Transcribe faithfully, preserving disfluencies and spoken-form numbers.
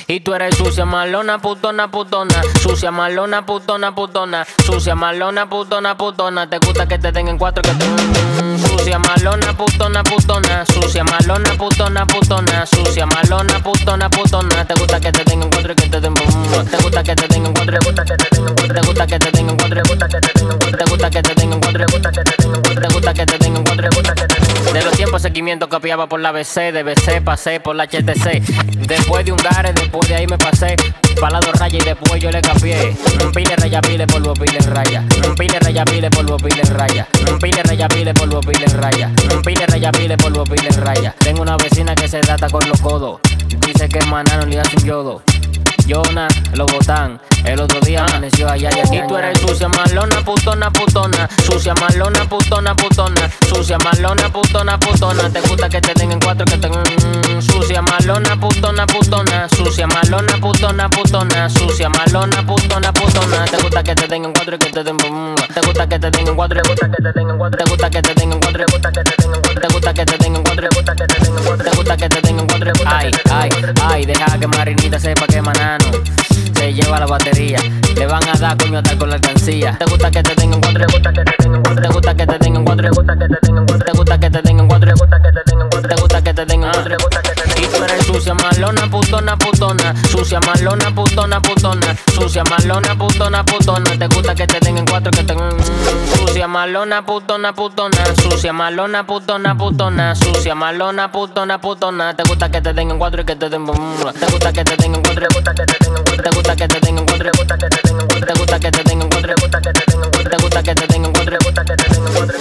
Y tú eres sucia, malona, putona, putona. Sucia, malona, putona, putona. Sucia, malona, putona, putona. Te gusta que te den en cuatro, que te... Mm, sucia, malona, putona, putona. Sucia, malona, putona, putona. Sucia, malona, putona, putona. Te gusta que te den en cuatro, que te den... Mm, te gusta que te den en cuatro, te gusta que te den en cuatro, te gusta que te den en cuatro, te gusta que te den en cuatro, te gusta que te den en cuatro, te gusta que te den en cuatro, te gusta que te den en cuatro, te gusta que te den en cuatro. De los tiempos seguimiento copiaba por la B C, de B C pasé por la H T C. Después de un gare, después de ahí me pasé pa' la dos rayas y después yo le capié. Un pile raya, pile, polvo, pile, raya. Un pile raya, pile, polvo, pile, raya. Un pile raya, pile, polvo, pile, raya. Un pile raya, pile, polvo, pile, raya. Tengo una vecina que se data con los codos. Dice que manano le hace un yodo. Yona, lo botan. El otro día amaneció allá y aquí. Y tú eres sucia, malona, putona, putona. Sucia, malona, putona, putona. Sucia, malona, putona, putona. Te gusta que te den en cuatro, que te... Mm, sucia, malona, putona, putona. Sucia, malona, putona, putona. Sucia, malona, putona, putona. Te gusta que te den en cuatro y que te den... Mm, te gusta que te den en cuatro, te gusta que te den en cuatro, te gusta que te den en cuatro, te gusta que te den en cuatro, te gusta que te den en cuatro, te gusta que te den en cuatro, te gusta que te den en cuatro. Ay, ay, ay, deja que Marinita sepa que manano se lleva la batería. Le van a dar coño a tal con la alcancía. Te gusta que te den en cuatro, te gusta que te den en cuatro, te gusta que te den en cuatro, te gusta que te den en cuatro, te gusta que te den en cuatro, te gusta que te den en cuatro, te gusta que te den en cuatro, te gusta que te den en cuatro. Y tú eres sucia, malona, putona, putona. Sucia, malona, putona, putona. Sucia, malona, putona, putona. Te gusta que te den en cuatro, que te... Sucia, malona, putona, putona. Sucia, malona, putona, putona. Sucia, malona, putona, putona. Te gusta que te den en cuatro y que te den... Te gusta que te den en cuatro, te gusta que te den en cuatro, te gusta que te den en cuatro.